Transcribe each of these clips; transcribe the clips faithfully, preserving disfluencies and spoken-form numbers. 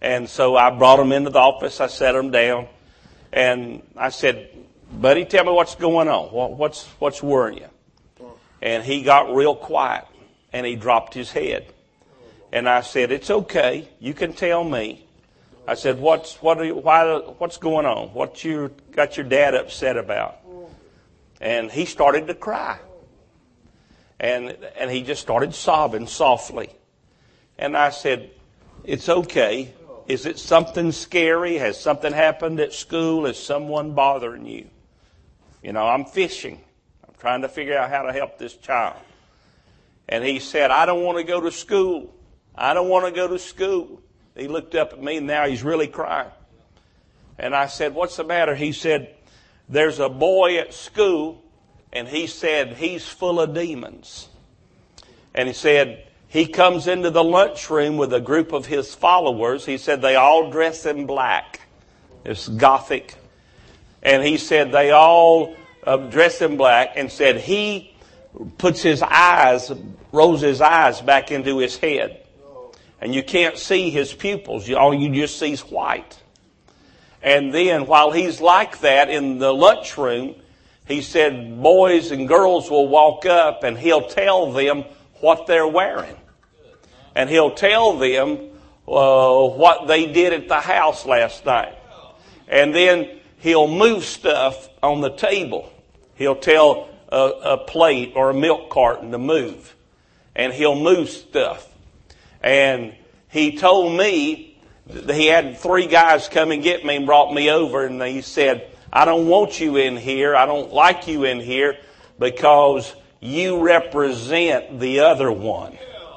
And so I brought him into the office. I sat him down. And I said, buddy, tell me what's going on. What's, what's worrying you? And he got real quiet. And he dropped his head. And I said, it's okay. You can tell me. I said, what's, what are you, why, what's going on? What you got your dad upset about? And he started to cry. And, and he just started sobbing softly. And I said, it's okay. Is it something scary? Has something happened at school? Is someone bothering you? You know, I'm fishing. I'm trying to figure out how to help this child. And he said, I don't want to go to school. I don't want to go to school. He looked up at me and now he's really crying. And I said, what's the matter? He said, there's a boy at school and he said he's full of demons. And he said, he comes into the lunchroom with a group of his followers. He said they all dress in black. It's gothic. And he said they all uh, dress in black and said he puts his eyes, rolls his eyes back into his head. And you can't see his pupils. All you just see is white. And then while he's like that in the lunchroom, he said boys and girls will walk up and he'll tell them what they're wearing. And he'll tell them uh, what they did at the house last night. And then he'll move stuff on the table. He'll tell a, a plate or a milk carton to move. And he'll move stuff. And he told me that he had three guys come and get me and brought me over. And he said, I don't want you in here. I don't like you in here because you represent the other one.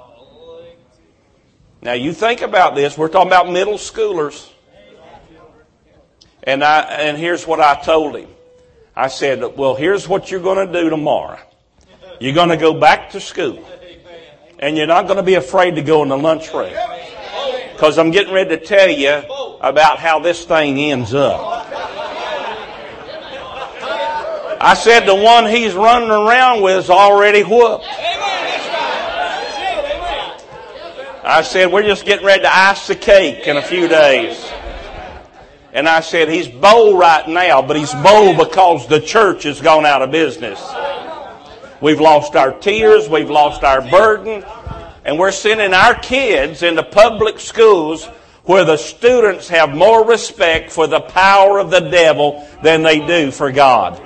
Now you think about this. We're talking about middle schoolers. And I and here's what I told him. I said, well, here's what you're going to do tomorrow. You're going to go back to school. And you're not going to be afraid to go in the lunchroom. Because I'm getting ready to tell you about how this thing ends up. I said the one he's running around with is already whooped. I said, we're just getting ready to ice the cake in a few days. And I said, he's bold right now, but he's bold because the church has gone out of business. We've lost our tears. We've lost our burden. And we're sending our kids into public schools where the students have more respect for the power of the devil than they do for God.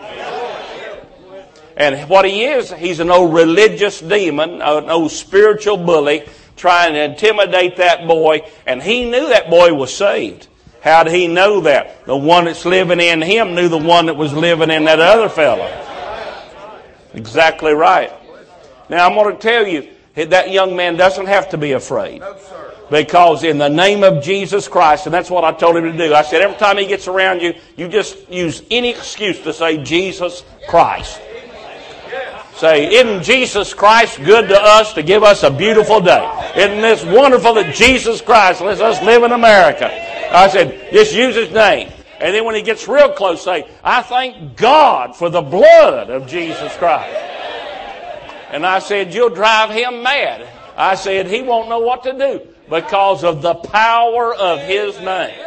And what he is, he's an old religious demon, an old spiritual bully, trying to intimidate that boy. And he knew that boy was saved. How did he know that? The one that's living in him knew the one that was living in that other fellow. Exactly right. Now I'm going to tell you, that young man doesn't have to be afraid. Because in the name of Jesus Christ, and that's what I told him to do. I said every time he gets around you, you just use any excuse to say Jesus Christ. Say, isn't Jesus Christ good to us to give us a beautiful day? Isn't this wonderful that Jesus Christ lets us live in America? I said, just use his name. And then when he gets real close, say, I thank God for the blood of Jesus Christ. And I said, you'll drive him mad. I said, he won't know what to do because of the power of his name.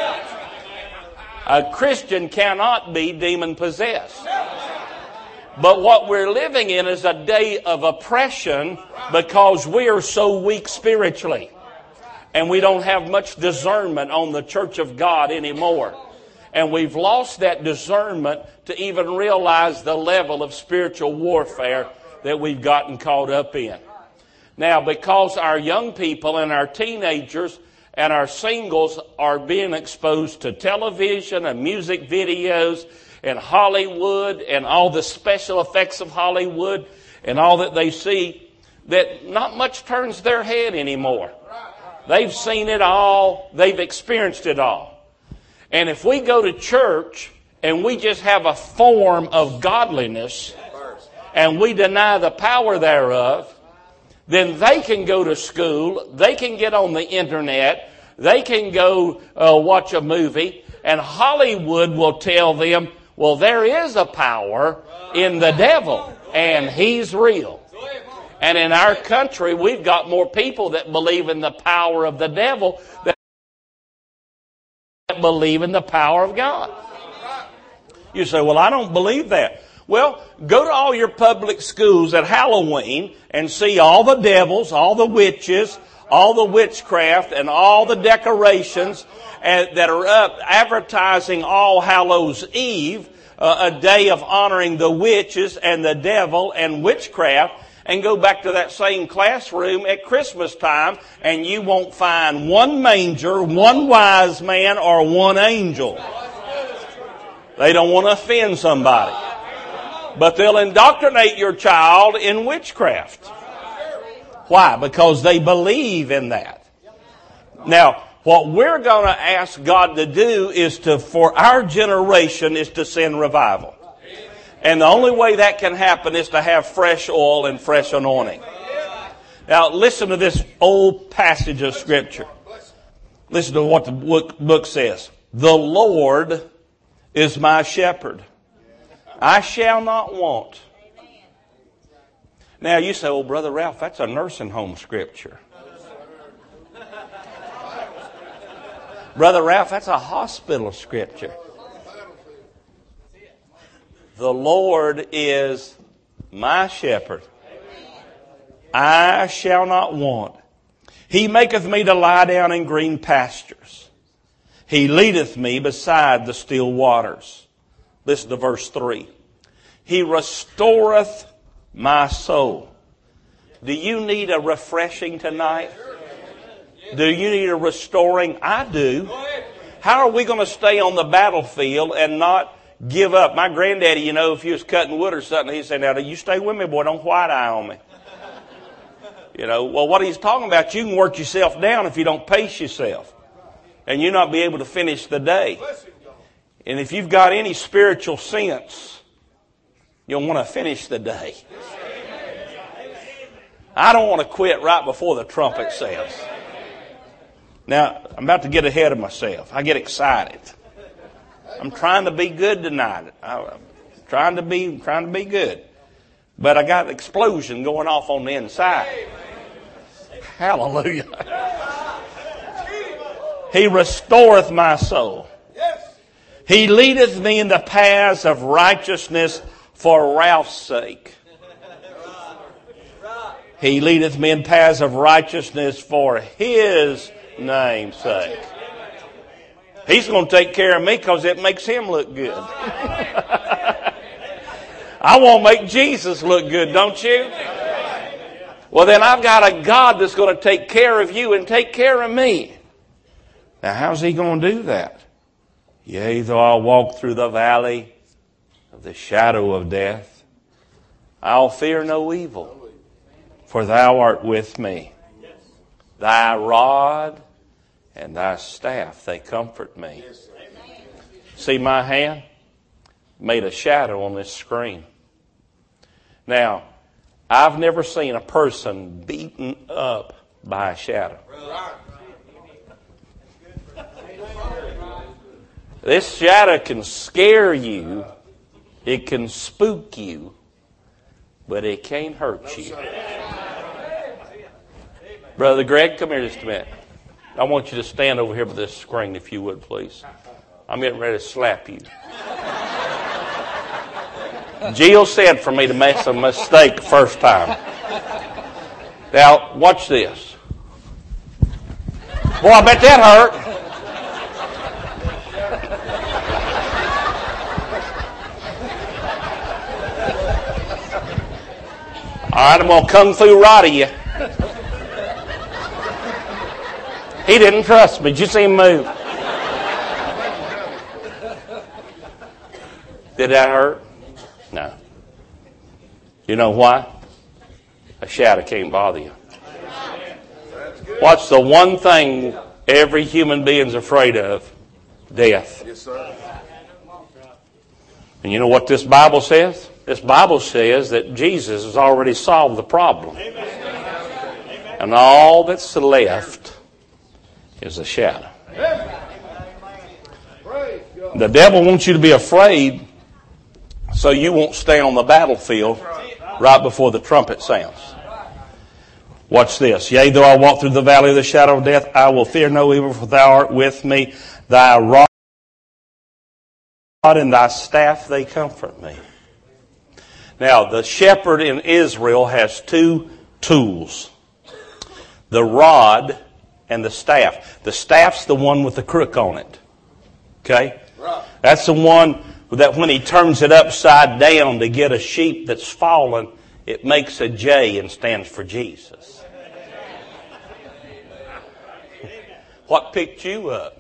A Christian cannot be demon-possessed. But what we're living in is a day of oppression because we are so weak spiritually. And we don't have much discernment on the church of God anymore. And we've lost that discernment to even realize the level of spiritual warfare that we've gotten caught up in. Now, because our young people and our teenagers and our singles are being exposed to television and music videos and Hollywood and all the special effects of Hollywood and all that they see, that not much turns their head anymore. They've seen it all. They've experienced it all. And if we go to church and we just have a form of godliness and we deny the power thereof, then they can go to school, they can get on the internet, they can go uh, watch a movie, and Hollywood will tell them, well, there is a power in the devil, and he's real. And in our country, we've got more people that believe in the power of the devil than believe in the power of God. You say, well, I don't believe that. Well, go to all your public schools at Halloween and see all the devils, all the witches, all the witchcraft, and all the decorations that are up advertising All Hallows Eve, uh, a day of honoring the witches and the devil and witchcraft, and go back to that same classroom at Christmas time, and you won't find one manger, one wise man, or one angel. They don't want to offend somebody. But they'll indoctrinate your child in witchcraft. Why? Because they believe in that. Now, what we're going to ask God to do is to, for our generation, is to send revival. And the only way that can happen is to have fresh oil and fresh anointing. Now, listen to this old passage of Scripture. Listen to what the book says. The Lord is my shepherd. I shall not want. Now you say, oh, Brother Ralph, that's a nursing home scripture. Brother Ralph, that's a hospital scripture. The Lord is my shepherd. I shall not want. He maketh me to lie down in green pastures. He leadeth me beside the still waters. Listen to verse three. He restoreth my soul. Do you need a refreshing tonight? Do you need a restoring? I do. How are we going to stay on the battlefield and not give up? My granddaddy, you know, if he was cutting wood or something, he'd say, now, you stay with me, boy, don't white eye on me. You know, well, what he's talking about, you can work yourself down if you don't pace yourself. And you not be able to finish the day. And if you've got any spiritual sense, you'll want to finish the day. I don't want to quit right before the trumpet sounds. Now, I'm about to get ahead of myself. I get excited. I'm trying to be good tonight. I'm trying to be, trying to be good. But I got an explosion going off on the inside. Hallelujah. He restoreth my soul. He leadeth me in the paths of righteousness for Ralph's sake. He leadeth me in paths of righteousness for His name's sake. He's going to take care of me because it makes Him look good. I want to make Jesus look good, don't you? Well, then I've got a God that's going to take care of you and take care of me. Now, how's He going to do that? Yea, though I walk through the valley of the shadow of death, I'll fear no evil, for Thou art with me. Thy rod and Thy staff, they comfort me. See my hand? Made a shadow on this screen. Now, I've never seen a person beaten up by a shadow. This shadow can scare you, it can spook you, but it can't hurt you. Brother Greg, come here just a minute. I want you to stand over here by this screen, if you would, please. I'm getting ready to slap you. Jill said for me to make a mistake the first time. Now, watch this. Boy, I bet that hurt. All right, I'm going to kung fu rada you. He didn't trust me. Did you see him move? Did that hurt? No. You know why? A shadow can't bother you. What's the one thing every human being's afraid of? Death. Yes, sir. And you know what this Bible says? This Bible says that Jesus has already solved the problem. And all that's left is a shadow. The devil wants you to be afraid so you won't stay on the battlefield right before the trumpet sounds. Watch this. Yea, though I walk through the valley of the shadow of death, I will fear no evil, for Thou art with me. Thy rod God and thy staff, they comfort me. Now, the shepherd in Israel has two tools. The rod and the staff. The staff's the one with the crook on it. Okay? That's the one that when he turns it upside down to get a sheep that's fallen, it makes a J and stands for Jesus. What picked you up?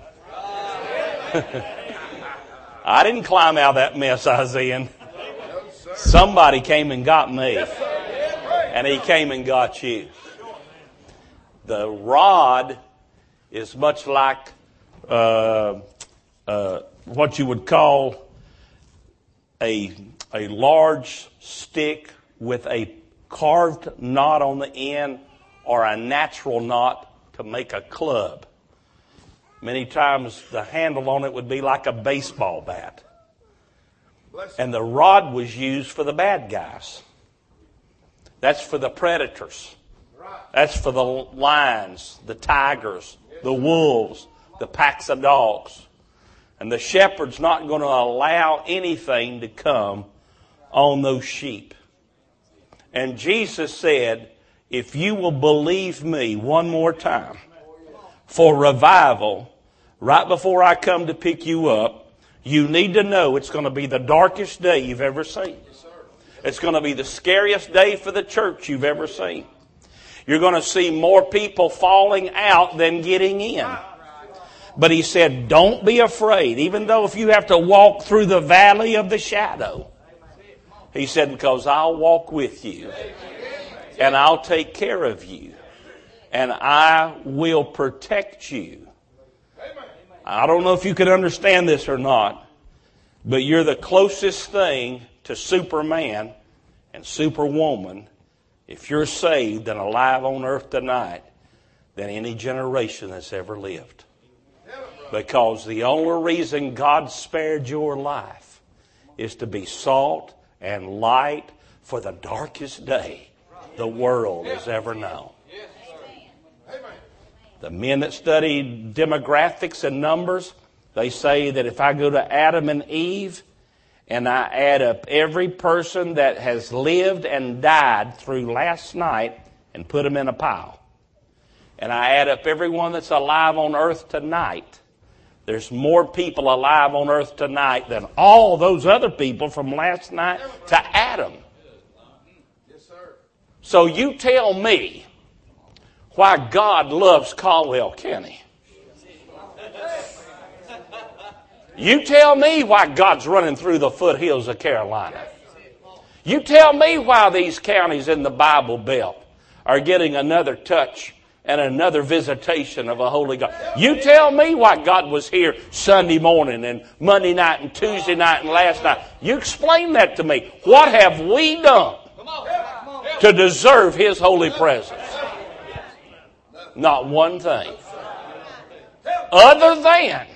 I didn't climb out of that mess I was in. Somebody came and got me. And he came and got you. The rod is much like uh, uh, what you would call a, a large stick with a carved knot on the end or a natural knot to make a club. Many times the handle on it would be like a baseball bat. And the rod was used for the bad guys. That's for the predators. That's for the lions, the tigers, the wolves, the packs of dogs. And the shepherd's not going to allow anything to come on those sheep. And Jesus said, if you will believe me one more time for revival, right before I come to pick you up, you need to know it's going to be the darkest day you've ever seen. It's going to be the scariest day for the church you've ever seen. You're going to see more people falling out than getting in. But he said, don't be afraid, even though if you have to walk through the valley of the shadow. He said, because I'll walk with you. And I'll take care of you. And I will protect you. I don't know if you can understand this or not, but you're the closest thing to Superman and Superwoman, if you're saved and alive on earth tonight, than any generation that's ever lived. Because the only reason God spared your life is to be salt and light for the darkest day the world has ever known. The men that study demographics and numbers, they say that if I go to Adam and Eve and I add up every person that has lived and died through last night and put them in a pile, and I add up everyone that's alive on earth tonight, there's more people alive on earth tonight than all those other people from last night to Adam. So you tell me why God loves Caldwell County. You tell me why God's running through the foothills of Carolina. You tell me why these counties in the Bible Belt are getting another touch and another visitation of a holy God. You tell me why God was here Sunday morning and Monday night and Tuesday night and last night. You explain that to me. What have we done to deserve His holy presence? Not one thing. Other than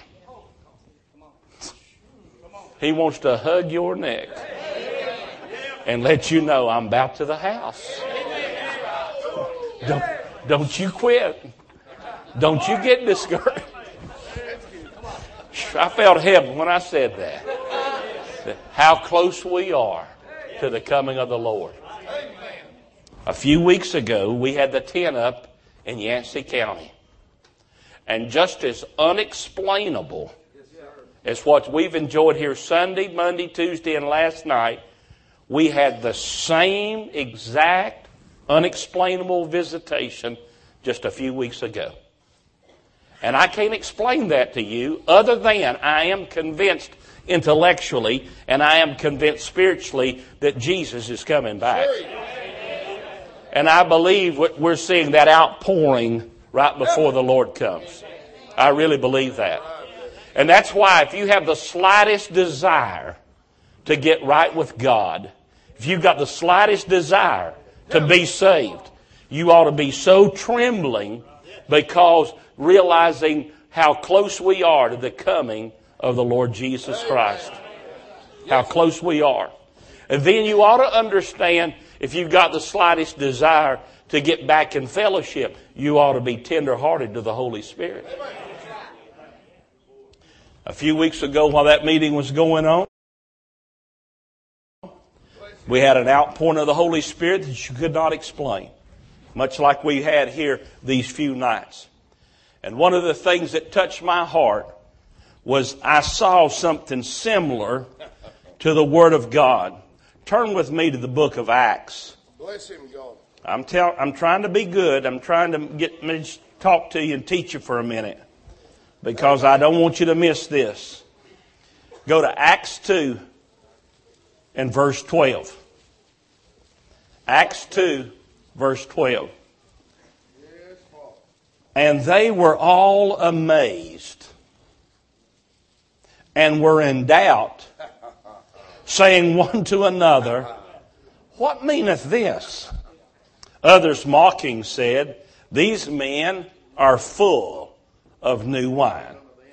He wants to hug your neck and let you know I'm about to the house. Don't, don't you quit. Don't you get discouraged. I felt heaven when I said that. How close we are to the coming of the Lord. A few weeks ago, we had the tent up in Yancey County. And just as unexplainable as what we've enjoyed here Sunday, Monday, Tuesday, and last night, we had the same exact unexplainable visitation just a few weeks ago. And I can't explain that to you other than I am convinced intellectually and I am convinced spiritually that Jesus is coming back. And I believe we're seeing that outpouring right before the Lord comes. I really believe that. And that's why if you have the slightest desire to get right with God, if you've got the slightest desire to be saved, you ought to be so trembling because realizing how close we are to the coming of the Lord Jesus Christ. How close we are. And then you ought to understand, if you've got the slightest desire to get back in fellowship, you ought to be tender-hearted to the Holy Spirit. A few weeks ago while that meeting was going on, we had an outpouring of the Holy Spirit that you could not explain, much like we had here these few nights. And one of the things that touched my heart was I saw something similar to the Word of God. Turn with me to the book of Acts. Bless him, God. I'm tell, I'm trying to be good. I'm trying to get me to talk to you and teach you for a minute, because I don't want you to miss this. Go to Acts two and verse twelve. Acts two, verse twelve. And they were all amazed and were in doubt, saying one to another, What meaneth this? Others mocking said, These men are full of new wine.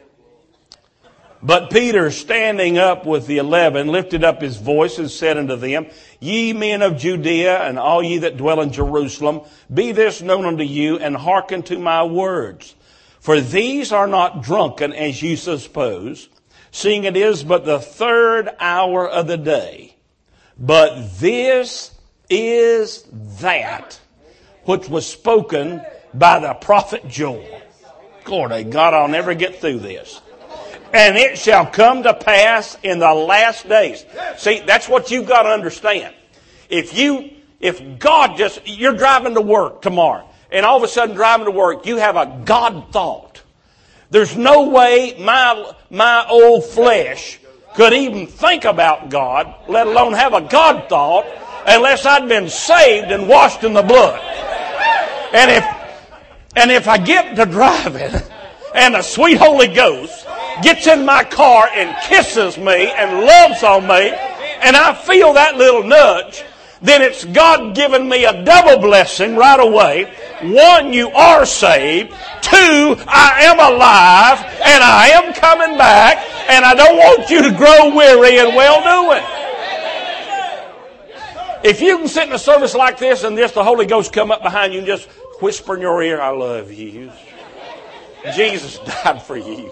But Peter, standing up with the eleven, lifted up his voice and said unto them, Ye men of Judea, and all ye that dwell in Jerusalem, be this known unto you, and hearken to my words. For these are not drunken, as you suppose, seeing it is but the third hour of the day. But this is that which was spoken by the prophet Joel. Glory to God, I'll never get through this. And it shall come to pass in the last days. See, that's what you've got to understand. If you, if God just, you're driving to work tomorrow, and all of a sudden driving to work, you have a God thought. There's no way my, my old flesh could even think about God, let alone have a God thought, unless I'd been saved and washed in the blood. And if, and if I get to driving, and the sweet Holy Ghost gets in my car and kisses me and loves on me, and I feel that little nudge, then it's God giving me a double blessing right away. One, you are saved. Two, I am alive, and I am coming back, and I don't want you to grow weary in well-doing. If you can sit in a service like this and just the Holy Ghost come up behind you and just whisper in your ear, I love you. Jesus died for you.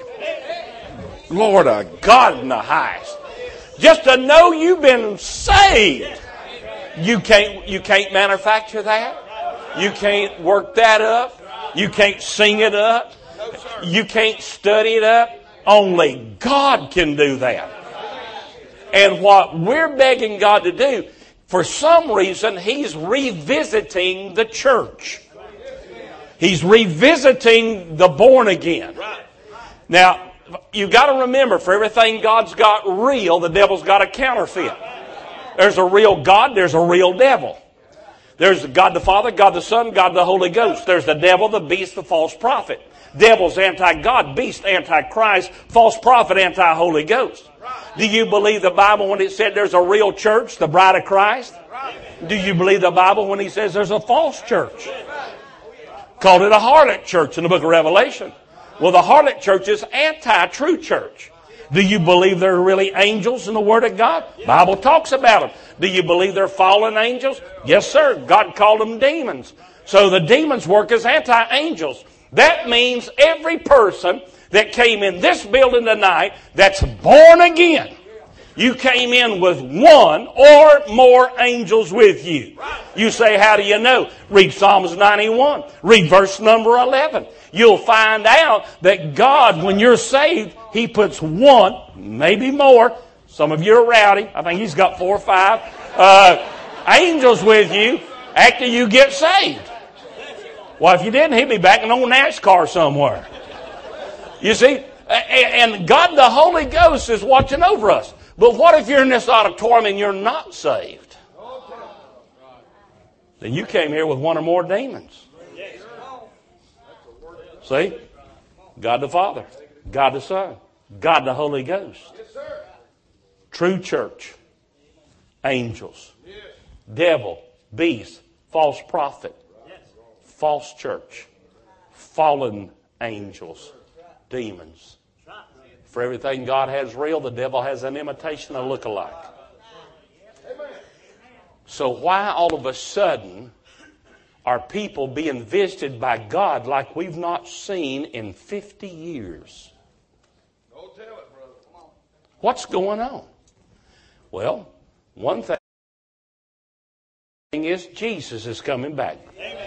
Lord of God in the highest. Just to know you've been saved. You can't, you can't manufacture that. You can't work that up. You can't sing it up. You can't study it up. Only God can do that. And what we're begging God to do, for some reason, He's revisiting the church. He's revisiting the born again. Now, you've got to remember, for everything God's got real, the devil's got a counterfeit. There's a real God, there's a real devil. There's God the Father, God the Son, God the Holy Ghost. There's the devil, the beast, the false prophet. Devil's anti-God, beast anti-Christ, false prophet anti-Holy Ghost. Do you believe the Bible when it said there's a real church, the bride of Christ? Do you believe the Bible when He says there's a false church? Called it a harlot church in the book of Revelation. Well, the harlot church is anti-true church. Do you believe there are really angels in the Word of God? The Bible talks about them. Do you believe they're fallen angels? Yes, sir. God called them demons. So the demons work as anti-angels. That means every person that came in this building tonight that's born again, you came in with one or more angels with you. You say, how do you know? Read Psalms ninety-one. Read verse number eleven. You'll find out that God, when you're saved, He puts one, maybe more. Some of you are rowdy. I think He's got four or five uh, angels with you after you get saved. Well, if you didn't, He'd be backing on NASCAR somewhere. You see? And God the Holy Ghost is watching over us. But what if you're in this auditorium and you're not saved? Then you came here with one or more demons. See? God the Father, God the Son, God the Holy Ghost. True church, angels, devil, beast, false prophet, false church, fallen angels, demons. For everything God has real, the devil has an imitation, a look-alike. So why all of a sudden are people being visited by God like we've not seen in fifty years? Don't tell it, brother. What's going on? Well, one thing is Jesus is coming back.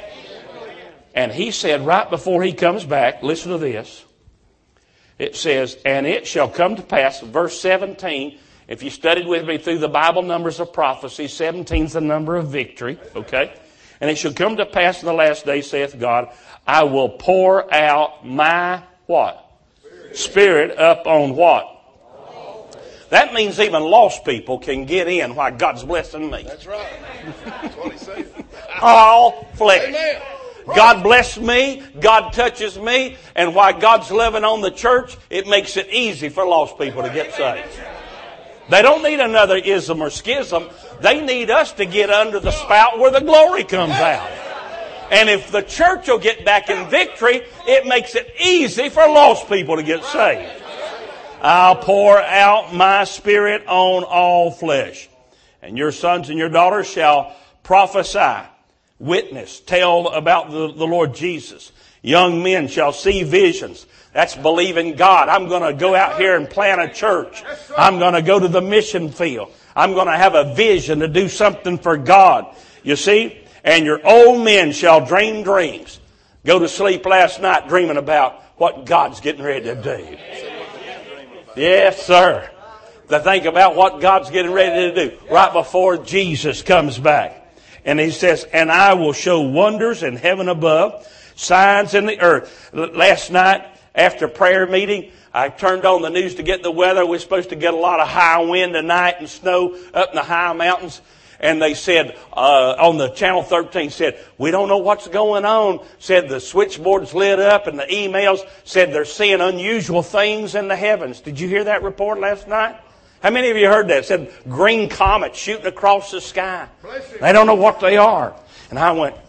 And he said right before he comes back, listen to this. It says, and it shall come to pass, verse seventeen, if you studied with me through the Bible numbers of prophecy, seventeen is the number of victory, okay? And it shall come to pass in the last day, saith God, I will pour out my what? Spirit, Spirit up on what? That means even lost people can get in while God's blessing me. That's right. That's what he said. All flesh. Amen. God bless me, God touches me, and while God's loving on the church, it makes it easy for lost people to get saved. They don't need another ism or schism. They need us to get under the spout where the glory comes out. And if the church will get back in victory, it makes it easy for lost people to get saved. I'll pour out my Spirit on all flesh. And your sons and your daughters shall prophesy, witness, tell about the, the Lord Jesus. Young men shall see visions. That's believing God. I'm going to go out here and plant a church. I'm going to go to the mission field. I'm going to have a vision to do something for God. You see? And your old men shall dream dreams. Go to sleep last night dreaming about what God's getting ready to do. Yes, sir. To think about what God's getting ready to do right before Jesus comes back. And he says, and I will show wonders in heaven above, signs in the earth. Last night, after prayer meeting, I turned on the news to get the weather. We're supposed to get a lot of high wind tonight and snow up in the high mountains. And they said, uh, on the Channel thirteen said, we don't know what's going on. Said the switchboard's lit up and the emails said they're seeing unusual things in the heavens. Did you hear that report last night? How many of you heard that? It said green comets shooting across the sky. They don't know what they are. And I went,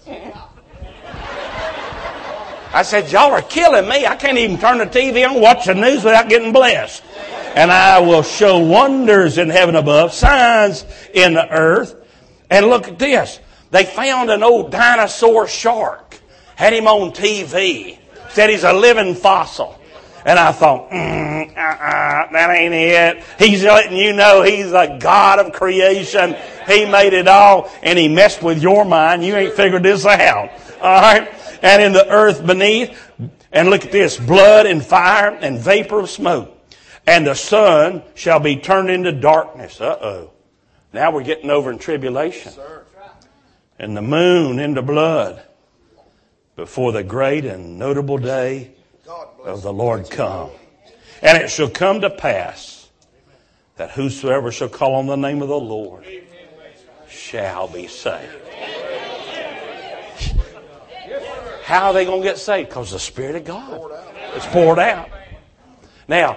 I said, y'all are killing me. I can't even turn the T V on and watch the news without getting blessed. And I will show wonders in heaven above, signs in the earth. And look at this. They found an old dinosaur shark. Had him on T V. Said he's a living fossil. And I thought, mm, uh-uh, that ain't it. He's letting you know he's the God of creation. He made it all. And he messed with your mind. You ain't figured this out. All right. And in the earth beneath. And look at this. Blood and fire and vapor of smoke. And the sun shall be turned into darkness. Uh-oh. Now we're getting over in tribulation. And the moon into blood before the great and notable day of the Lord come. And it shall come to pass that whosoever shall call on the name of the Lord shall be saved. How are they going to get saved? Because the Spirit of God is poured out. Now,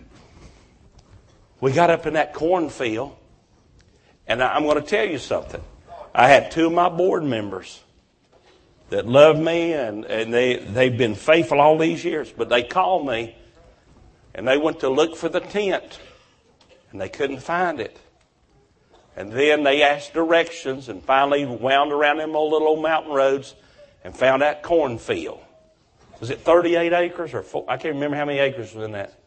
we got up in that cornfield, and I'm going to tell you something. I had two of my board members that love me, and, and they, they've been faithful all these years. But they called me, and they went to look for the tent, and they couldn't find it. And then they asked directions, and finally wound around them old little old mountain roads and found that cornfield. Was it thirty-eight acres? or four? I can't remember how many acres was in that.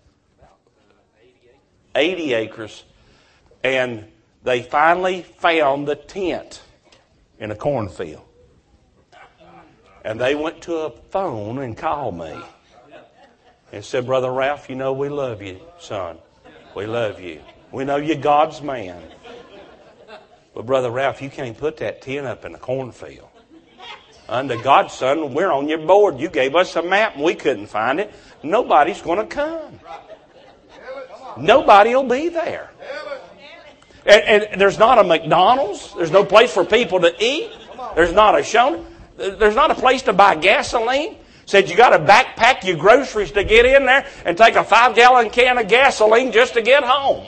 eighty acres. And they finally found the tent in a cornfield. And they went to a phone and called me and said, Brother Ralph, you know we love you, son. We love you. We know you're God's man. But Brother Ralph, you can't put that tent up in a cornfield. Under God's son, we're on your board. You gave us a map and we couldn't find it. Nobody's going to come. Nobody will be there. And, and there's not a McDonald's. There's no place for people to eat. There's not a show. There's not a place to buy gasoline. Said you got to backpack your groceries to get in there and take a five-gallon can of gasoline just to get home.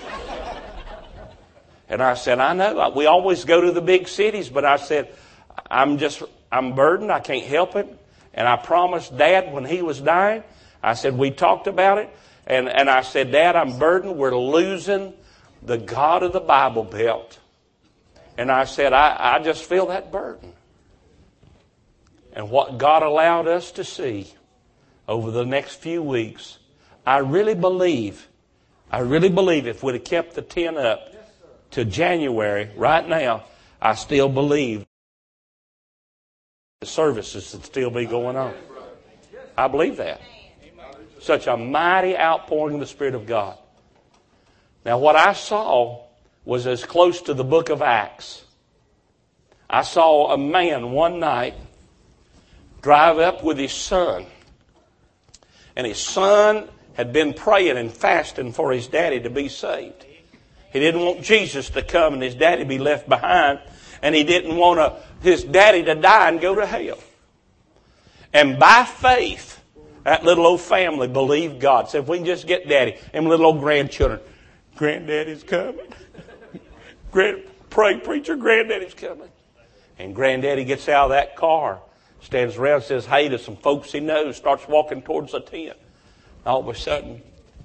And I said, I know. We always go to the big cities, but I said, I'm just, I'm burdened. I can't help it. And I promised Dad when he was dying, I said, we talked about it. And, and I said, Dad, I'm burdened. We're losing the God of the Bible Belt. And I said, I, I just feel that burden. And what God allowed us to see over the next few weeks, I really believe I really believe if we'd have kept the tent up to January, right now, I still believe the services would still be going on. I believe that. Such a mighty outpouring of the Spirit of God. Now, what I saw was as close to the book of Acts. I saw a man one night drive up with his son. And his son had been praying and fasting for his daddy to be saved. He didn't want Jesus to come and his daddy be left behind. And he didn't want to, his daddy to die and go to hell. And by faith, that little old family believed God. Said, if we can just get daddy and little old grandchildren. Granddaddy's coming. Grand, pray, preacher, granddaddy's coming. And granddaddy gets out of that car, stands around, says hey to some folks he knows, starts walking towards the tent. All of a sudden,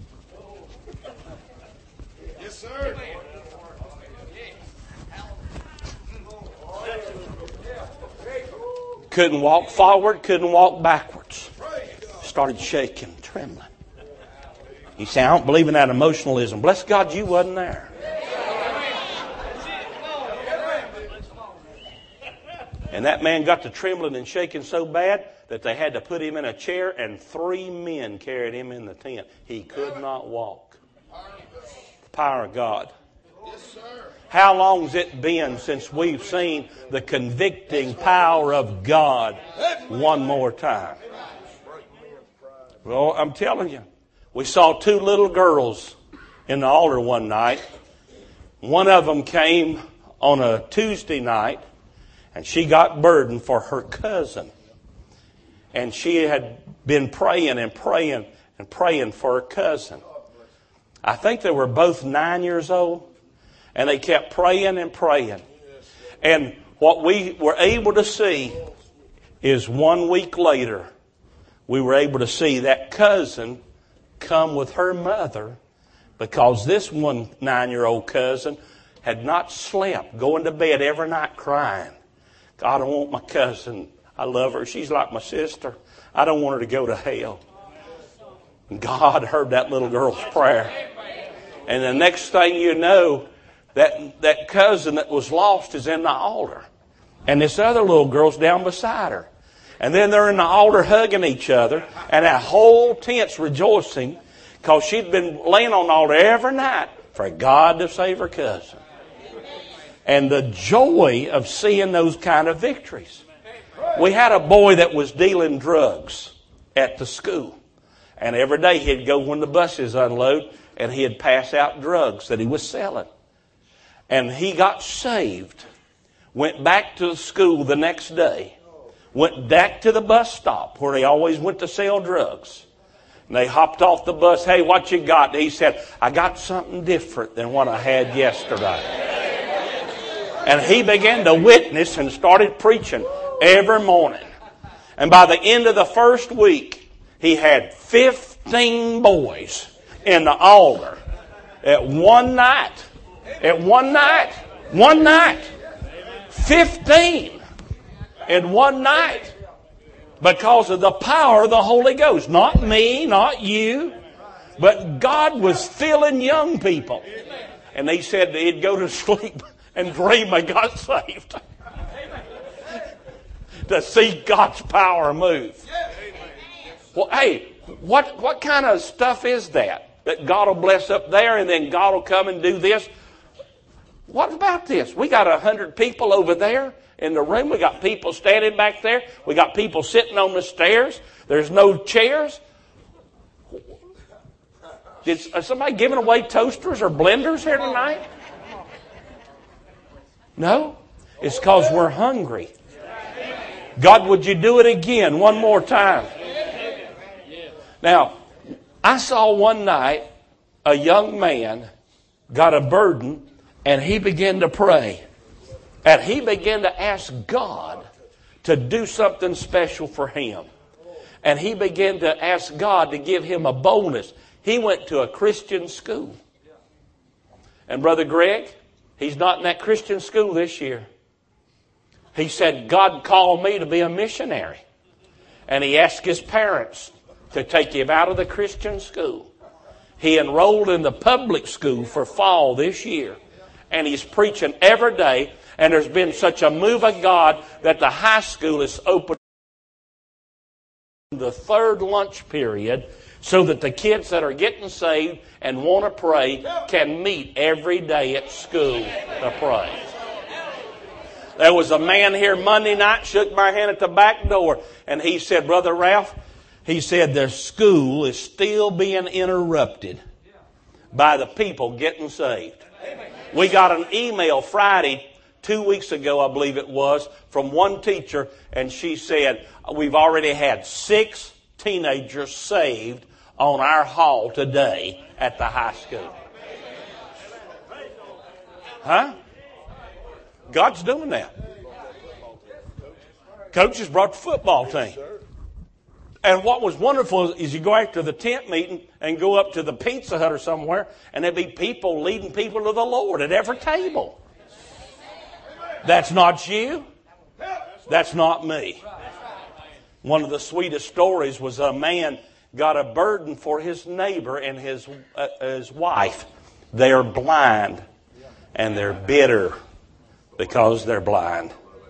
yes, sir. Couldn't walk forward, couldn't walk backwards. Started shaking, trembling. He said, I don't believe in that emotionalism. Bless God, you wasn't there. And that man got to trembling and shaking so bad that they had to put him in a chair and three men carried him in the tent. He could not walk. The power of God. How long's it been since we've seen the convicting power of God one more time? Well, I'm telling you, we saw two little girls in the altar one night. One of them came on a Tuesday night, and she got burdened for her cousin. And she had been praying and praying and praying for her cousin. I think they were both nine years old. And they kept praying and praying. And what we were able to see is one week later, we were able to see that cousin come with her mother because this one nine-year-old cousin had not slept, going to bed every night crying. God, I want my cousin. I love her. She's like my sister. I don't want her to go to hell. And God heard that little girl's prayer. And the next thing you know, that, that cousin that was lost is in the altar. And this other little girl's down beside her. And then they're in the altar hugging each other. And that whole tent's rejoicing because she'd been laying on the altar every night for God to save her cousin. And the joy of seeing those kind of victories. We had a boy that was dealing drugs at the school. And every day he'd go when the buses unload and he'd pass out drugs that he was selling. And he got saved, went back to the school the next day, went back to the bus stop where they always went to sell drugs. And they hopped off the bus. Hey, what you got? And he said, I got something different than what I had yesterday. And he began to witness and started preaching every morning. And by the end of the first week, he had fifteen boys in the altar at one night. At one night. One night. Fifteen in one night. Because of the power of the Holy Ghost. Not me, not you. But God was filling young people. And he said he'd go to sleep and dream they got saved. To see God's power move. Well, hey, what, what kind of stuff is that? That God will bless up there and then God will come and do this? What about this? We got a hundred people over there in the room. We got people standing back there. We got people sitting on the stairs. There's no chairs. Is somebody giving away toasters or blenders here tonight? No? It's because we're hungry. God, would you do it again one more time? Now, I saw one night a young man got a burden and he began to pray. And he began to ask God to do something special for him. And he began to ask God to give him a bonus. He went to a Christian school. And Brother Greg, he's not in that Christian school this year. He said, God called me to be a missionary. And he asked his parents to take him out of the Christian school. He enrolled in the public school for fall this year. And he's preaching every day. And there's been such a move of God that the high school is open the third lunch period so that the kids that are getting saved and want to pray can meet every day at school to pray. There was a man here Monday night, shook my hand at the back door, and he said, Brother Ralph, he said, their school is still being interrupted by the people getting saved. We got an email Friday, two weeks ago, I believe it was, from one teacher, and she said, we've already had six teenagers saved on our hall today at the high school. Huh? God's doing that. Coaches brought the football team. And what was wonderful is you go out to the tent meeting and go up to the Pizza Hut or somewhere, and there'd be people leading people to the Lord at every table. That's not you. That's not me. One of the sweetest stories was a man got a burden for his neighbor and his uh, his wife. They're blind and they're bitter because they're blind.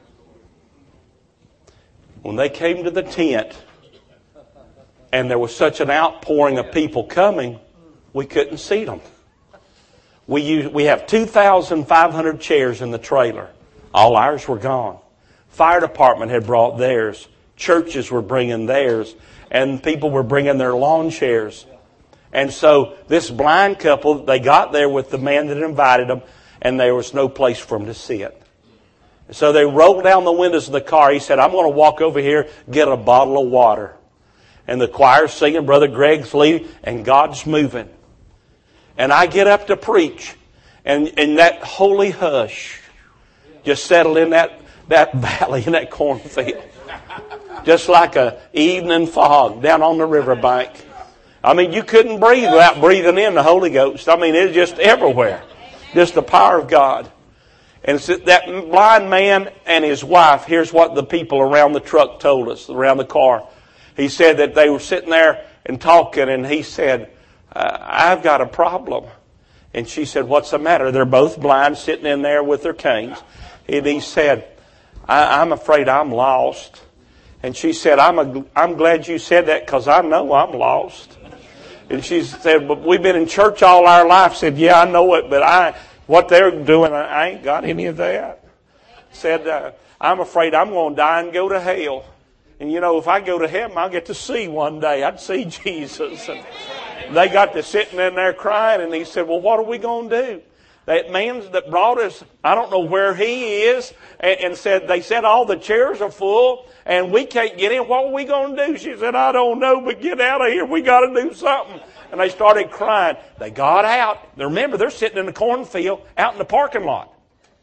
When they came to the tent and there was such an outpouring of people coming, we couldn't seat them. We use, we have two thousand five hundred chairs in the trailer. All ours were gone. Fire department had brought theirs. Churches were bringing theirs. And people were bringing their lawn chairs. And so this blind couple, they got there with the man that invited them, and there was no place for them to sit. So they rolled down the windows of the car. He said, I'm going to walk over here, get a bottle of water. And the choir's singing, Brother Greg's leading, and God's moving. And I get up to preach, and in that holy hush just settled in that, that valley, in that cornfield. Just like a evening fog down on the riverbank. I mean, you couldn't breathe without breathing in the Holy Ghost. I mean, it's just everywhere. Just the power of God. And so that blind man and his wife, here's what the people around the truck told us, around the car. He said that they were sitting there and talking, and he said, uh, I've got a problem. And she said, what's the matter? They're both blind, sitting in there with their canes. And he said, I, I'm afraid I'm lost. And she said, I'm a, I'm glad you said that because I know I'm lost. And she said, but we've been in church all our life. Said, yeah, I know it, but I, what they're doing, I ain't got any of that. Said, uh, I'm afraid I'm going to die and go to hell. And you know, if I go to heaven, I'll get to see one day. I'd see Jesus. And they got to sitting in there crying, and he said, well, what are we going to do? That man that brought us, I don't know where he is, and, and said, they said all the chairs are full, and we can't get in. What are we going to do? She said, I don't know, but get out of here. We got to do something. And they started crying. They got out. Remember, they're sitting in the cornfield out in the parking lot.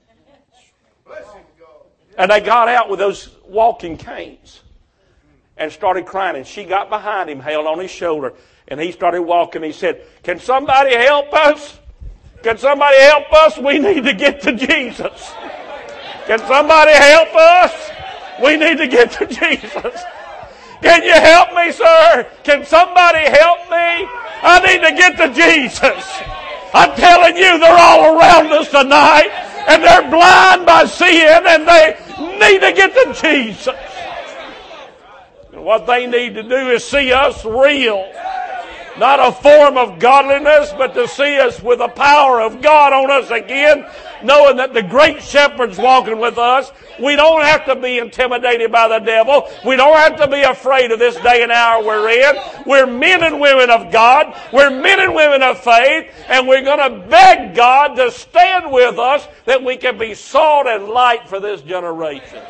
And they got out with those walking canes and started crying. And she got behind him, held on his shoulder, and he started walking. He said, can somebody help us? Can somebody help us? We need to get to Jesus. Can somebody help us? We need to get to Jesus. Can you help me, sir? Can somebody help me? I need to get to Jesus. I'm telling you, they're all around us tonight, and they're blind by seeing, and they need to get to Jesus. And what they need to do is see us real. Not a form of godliness, but to see us with the power of God on us again, knowing that the great shepherd's walking with us. We don't have to be intimidated by the devil. We don't have to be afraid of this day and hour we're in. We're men and women of God. We're men and women of faith. And we're going to beg God to stand with us that we can be salt and light for this generation.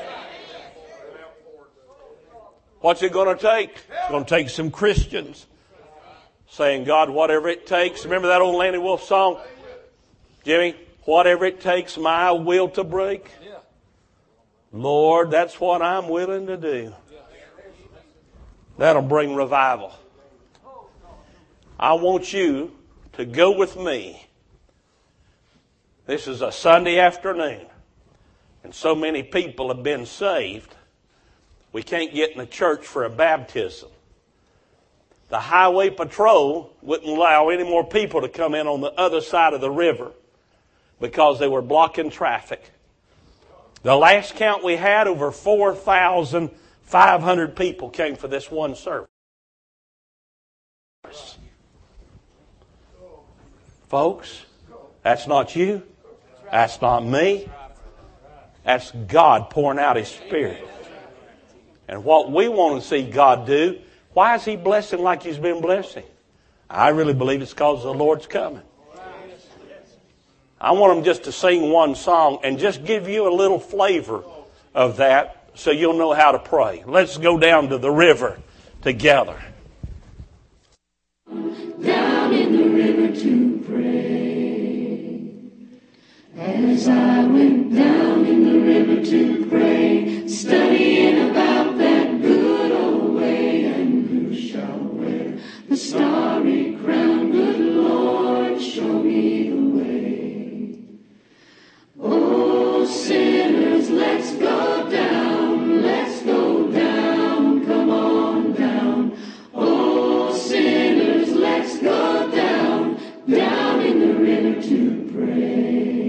What's it going to take? It's going to take some Christians saying, God, whatever it takes. Remember that old Lanny Wolf song? Jimmy, whatever it takes my will to break. Yeah. Lord, that's what I'm willing to do. That'll bring revival. I want you to go with me. This is a Sunday afternoon, and so many people have been saved, we can't get in the church for a baptism. The highway patrol wouldn't allow any more people to come in on the other side of the river because they were blocking traffic. The last count we had, over four thousand five hundred people came for this one service. Folks, that's not you. That's not me. That's God pouring out His Spirit. And what we want to see God do, why is He blessing like He's been blessing? I really believe it's because the Lord's coming. I want them just to sing one song and just give you a little flavor of that so you'll know how to pray. Let's go down to the river together. Down in the river to pray. As I went down in the river to pray, studying about that good old way, and who shall wear the starry crown? Good Lord, show me the way. Oh, sinners, let's go down, let's go down, come on down. Oh, sinners, let's go down, down in the river to pray.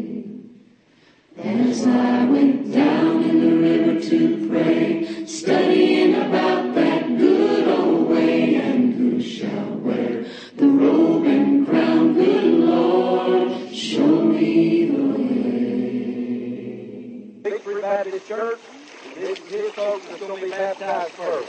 As I went down in the river to pray, studying about that good old way, and who shall wear the robe and crown? Good Lord, show me the way. Victory Baptist Church, this is his folks that's going to be baptized first.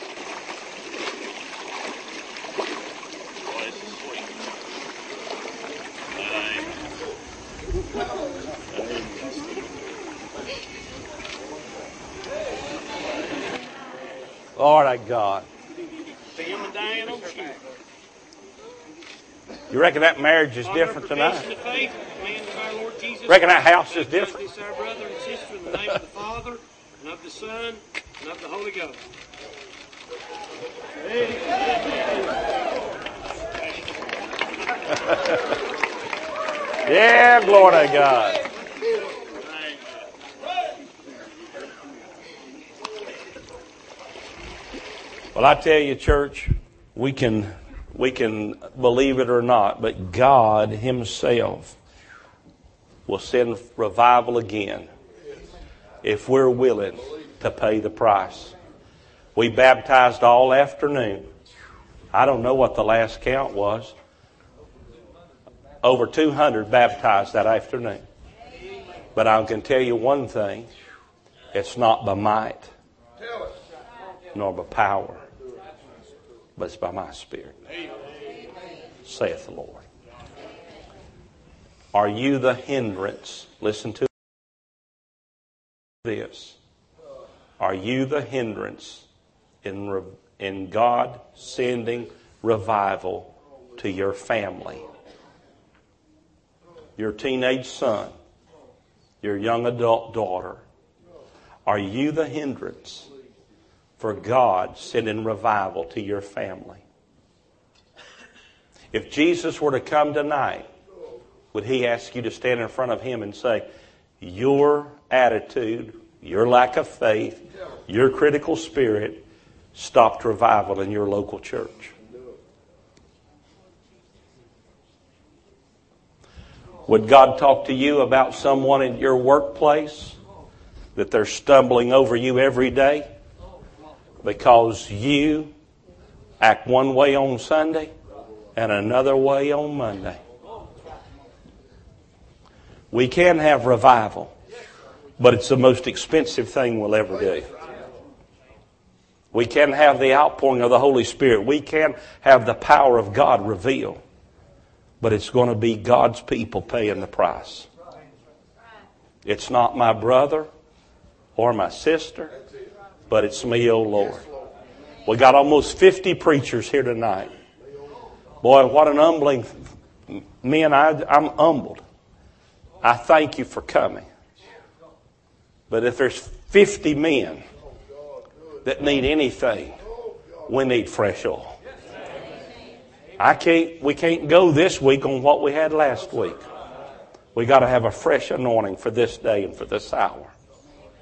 Lord our God. You reckon that marriage is different tonight? Reckon that house is different? Our brother and sister in the name of the Father, and of the Son, and of the Holy Ghost. Yeah, glory to God. Well, I tell you, church, we can we can believe it or not, but God Himself will send revival again if we're willing to pay the price. We baptized all afternoon. I don't know what the last count was. Over two hundred baptized that afternoon. But I can tell you one thing. It's not by might, nor by power, but it's by my Spirit, saith the Lord. Are you the hindrance? Listen to this. Are you the hindrance in, in God sending revival to your family? Your teenage son, your young adult daughter. Are you the hindrance for God sending revival to your family? If Jesus were to come tonight, would He ask you to stand in front of Him and say, your attitude, your lack of faith, your critical spirit stopped revival in your local church? Would God talk to you about someone in your workplace that they're stumbling over you every day because you act one way on Sunday and another way on Monday? We can have revival, but it's the most expensive thing we'll ever do. We can have the outpouring of the Holy Spirit. We can have the power of God revealed. But it's going to be God's people paying the price. It's not my brother or my sister, but it's me, oh Lord. We got almost fifty preachers here tonight. Boy, what an humbling. Men, I, I'm humbled. I thank you for coming. But if there's fifty men that need anything, we need fresh oil. I can't, we can't go this week on what we had last week. We got to have a fresh anointing for this day and for this hour.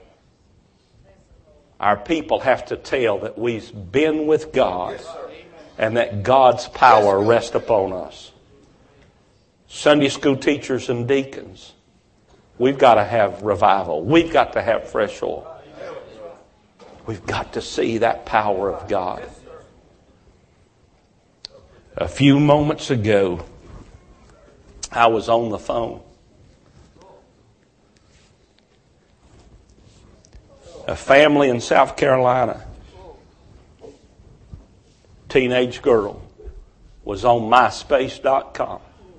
Our people have to tell that we've been with God and that God's power rest upon us. Sunday school teachers and deacons, we've got to have revival. We've got to have fresh oil. We've got to see that power of God. A few moments ago, I was on the phone. A family in South Carolina, teenage girl, was on my space dot com.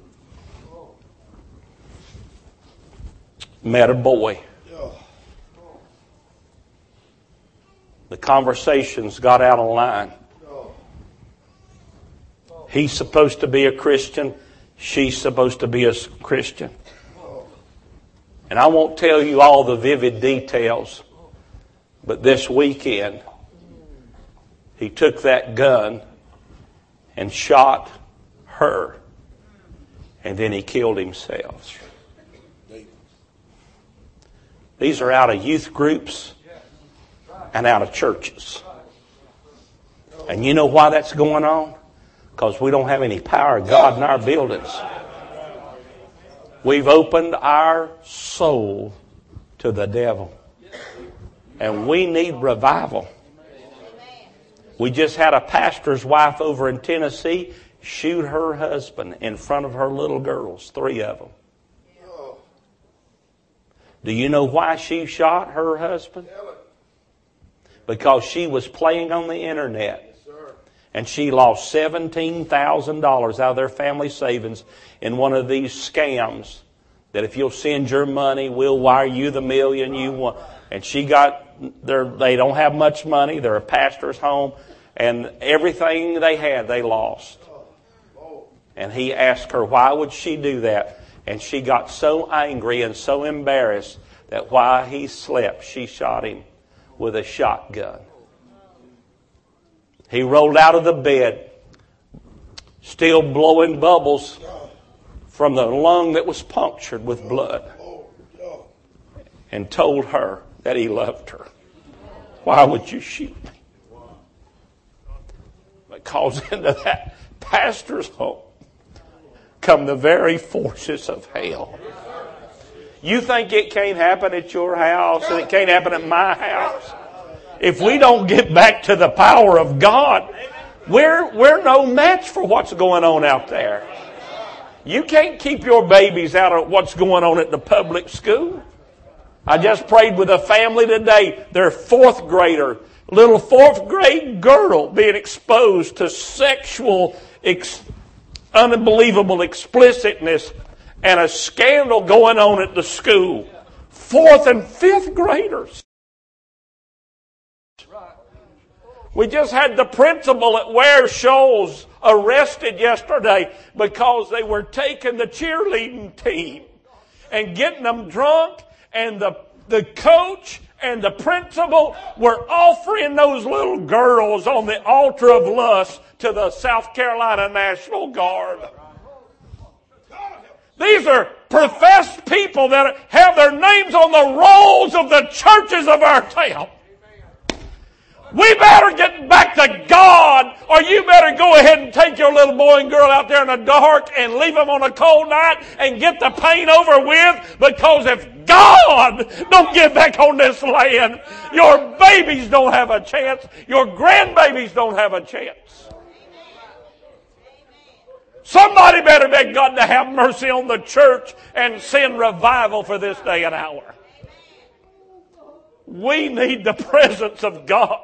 Met a boy. The conversations got out of line. He's supposed to be a Christian. She's supposed to be a Christian. And I won't tell you all the vivid details, but this weekend, he took that gun and shot her, and then he killed himself. These are out of youth groups and out of churches. And you know why that's going on? Because we don't have any power of God in our buildings. We've opened our soul to the devil. And we need revival. We just had a pastor's wife over in Tennessee shoot her husband in front of her little girls, three of them. Do you know why she shot her husband? Because she was playing on the internet. And she lost seventeen thousand dollars out of their family savings in one of these scams that if you'll send your money, we'll wire you the million you want. And she got, they don't have much money. They're a pastor's home. And everything they had, they lost. And he asked her, why would she do that? And she got so angry and so embarrassed that while he slept, she shot him with a shotgun. He rolled out of the bed, still blowing bubbles from the lung that was punctured with blood, and told her that he loved her. Why would you shoot me? Because into that pastor's home come the very forces of hell. You think it can't happen at your house and it can't happen at my house? If we don't get back to the power of God, we're, we're no match for what's going on out there. You can't keep your babies out of what's going on at the public school. I just prayed with a family today. Their fourth grader, little fourth grade girl being exposed to sexual, ex- unbelievable explicitness and a scandal going on at the school. Fourth and fifth graders. We just had the principal at Ware Shoals arrested yesterday because they were taking the cheerleading team and getting them drunk, and the, the coach and the principal were offering those little girls on the altar of lust to the South Carolina National Guard. These are professed people that have their names on the rolls of the churches of our town. We better get back to God, or you better go ahead and take your little boy and girl out there in the dark and leave them on a cold night and get the pain over with, because if God don't get back on this land, your babies don't have a chance. Your grandbabies don't have a chance. Somebody better beg God to have mercy on the church and send revival for this day and hour. We need the presence of God.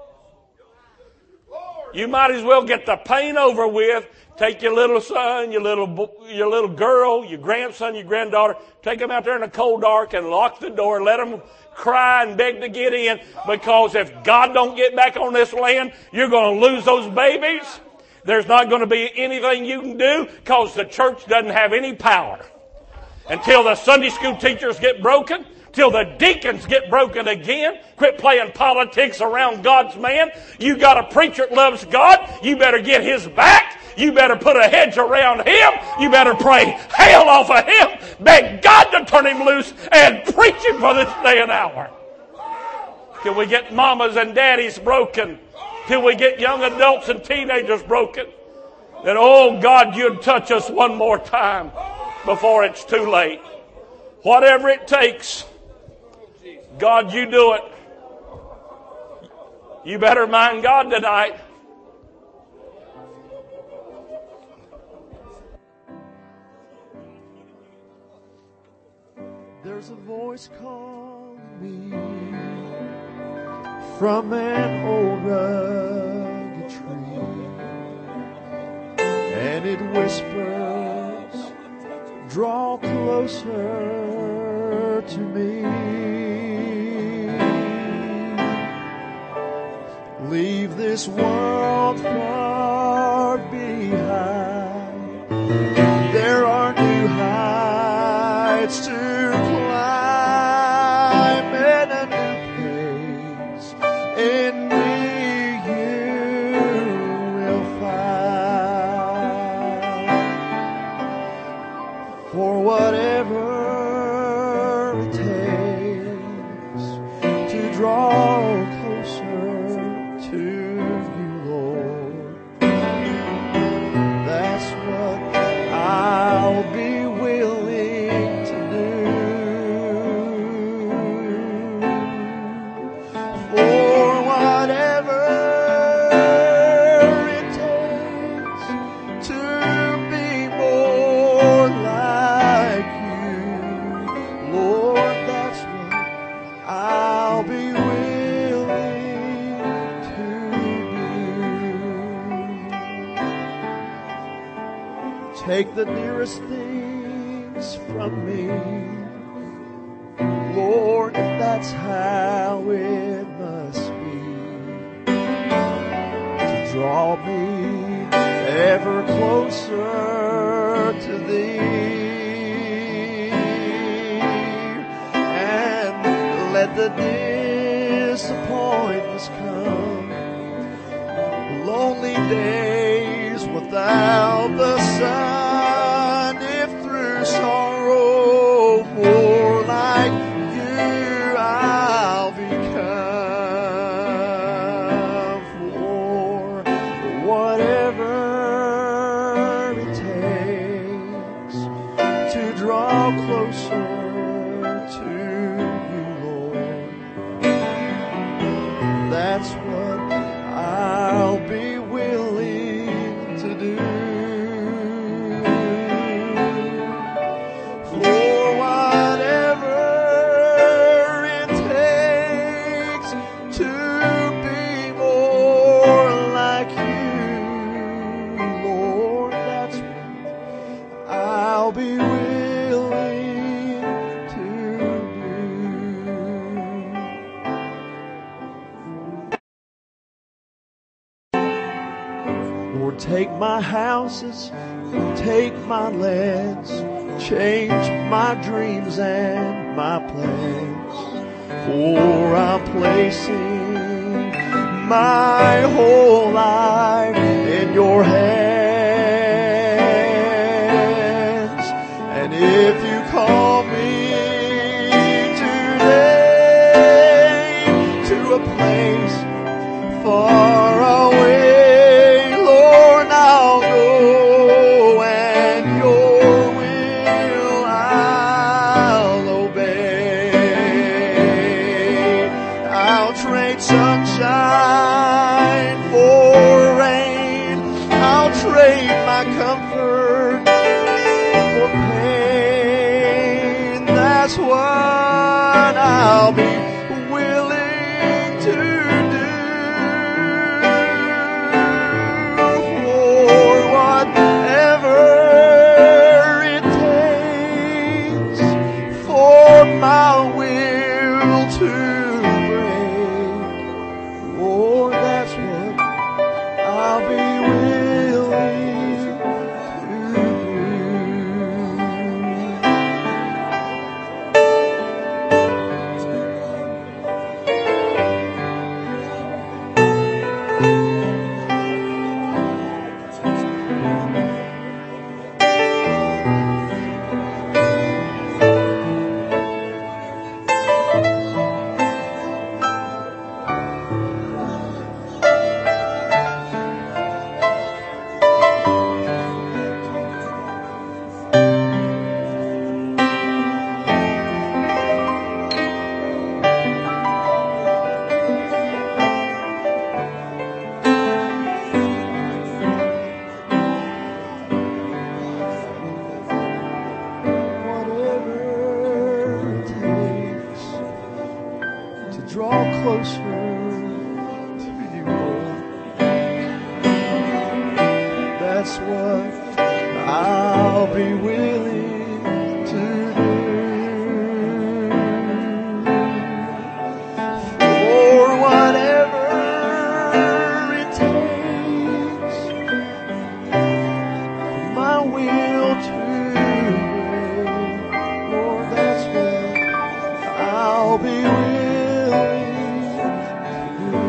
You might as well get the pain over with. Take your little son, your little your little girl, your grandson, your granddaughter. Take them out there in the cold dark and lock the door. Let them cry and beg to get in. Because if God don't get back on this land, you're going to lose those babies. There's not going to be anything you can do because the church doesn't have any power. Until the Sunday school teachers get broken. Till the deacons get broken again. Quit playing politics around God's man. You got a preacher that loves God. You better get his back. You better put a hedge around him. You better pray hail off of him. Beg God to turn him loose and preach him for this day and hour. Can we get mamas and daddies broken till we get young adults and teenagers broken. Then, oh God, you'd touch us one more time before it's too late. Whatever it takes, God, you do it. You better mind God tonight. There's a voice calling me from an old rugged tree, and it whispers, draw closer to me. Leave this world far behind. There are new heights to climb and a new pace in me you will find. For whatever it takes to draw closer to you, Lord, that's what I'll be willing to do. For whatever it takes to be more like you, Lord, that's what I'll be willing to do. Take the dearest things from me, Lord, if that's how it must be, to draw me ever closer to thee, and let the disappointments come, lonely days without the sun, if through sorrow more like you I'll become. For whatever it takes to draw closer to you, Lord, that's what I'll be willing to do. For whatever it takes to be more like you, Lord, that's what I'll be willing to do. Lord, take my houses, take my lands, change my dreams and my plans, for I'm placing my whole life in your hands. And if you call me today to a place far away, Lord, I'll go, and your will I'll obey. I'll trade sunshine for rain. I'll trade my comfort for pain. That's what I'll be willing to do. For whatever it takes for my will to break, Lord, that's what I'll be willing to do. I'll be willing to do. For whatever it takes, my will to obey, Lord, that's what I'll be willing to do.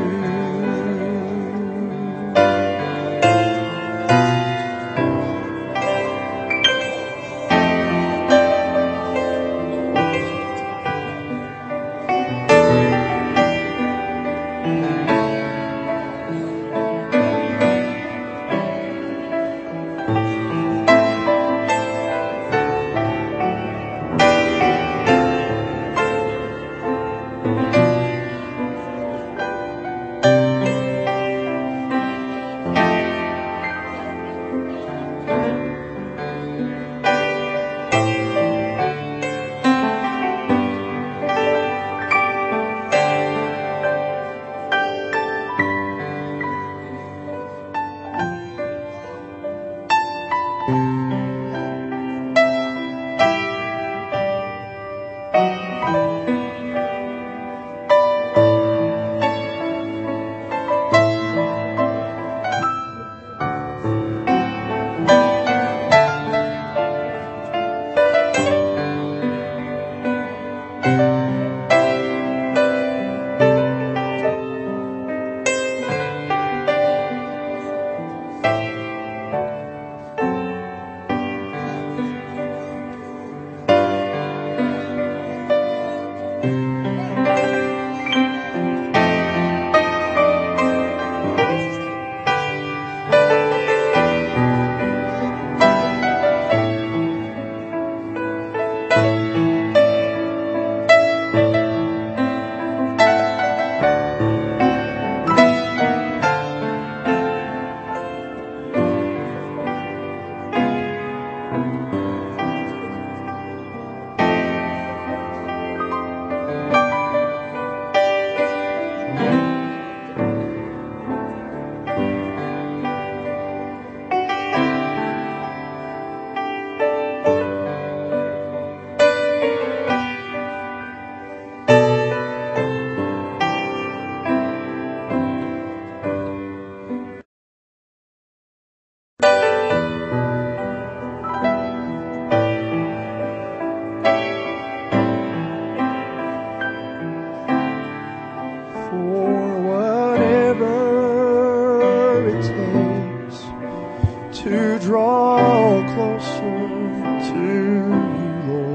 To draw closer to you,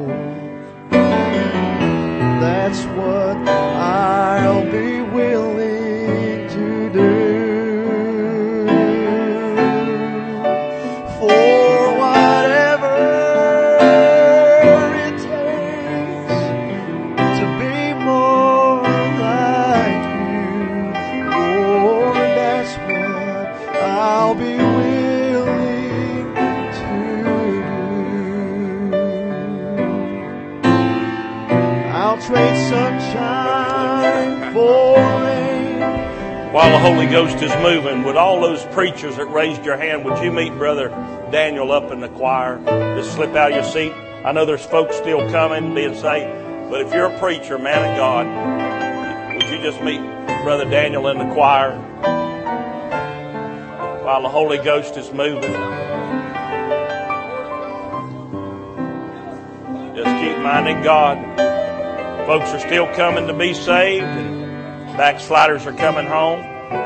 Lord. That's what I'll be willing to do. For whatever it takes to be more like you, Lord, that's what I'll be willing. Trade sunshine for rain. While the Holy Ghost is moving, would all those preachers that raised your hand, would you meet Brother Daniel up in the choir? Just slip out of your seat. I know there's folks still coming, being saved, but if you're a preacher, man of God, would you just meet Brother Daniel in the choir while the Holy Ghost is moving? Just keep minding God. Folks are still coming to be saved, and backsliders are coming home.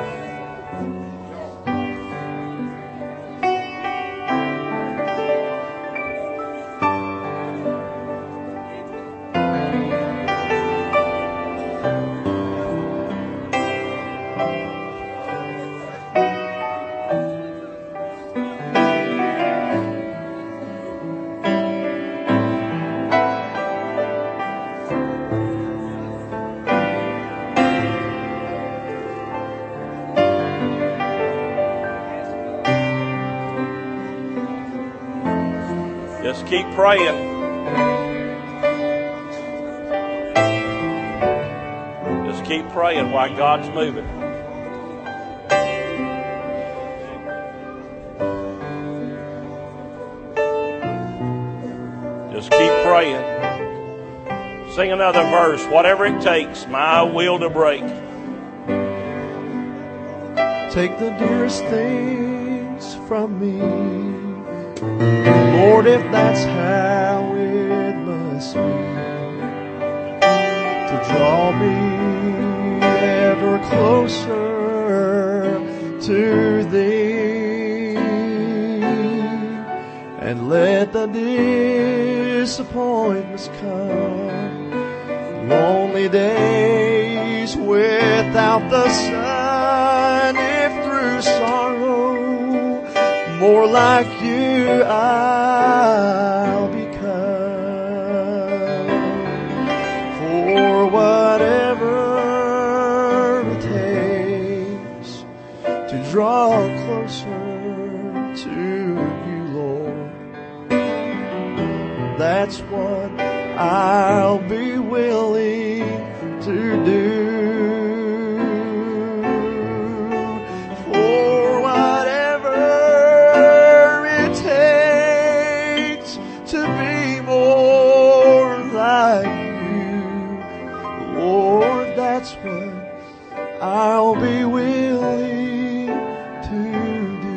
Just keep praying. Just keep praying while God's moving. Just keep praying. Sing another verse. Whatever it takes, my will to break. Take the dearest things from me, Lord, if that's how it must be, to draw me ever closer to Thee, and let the disappointments come, lonely days without the sun, if through sorrow more like You I'll become. For whatever it takes to draw closer to You, Lord, that's what I'll be willing to do. For whatever it takes to be more like You, Lord, that's what I'll be willing to do.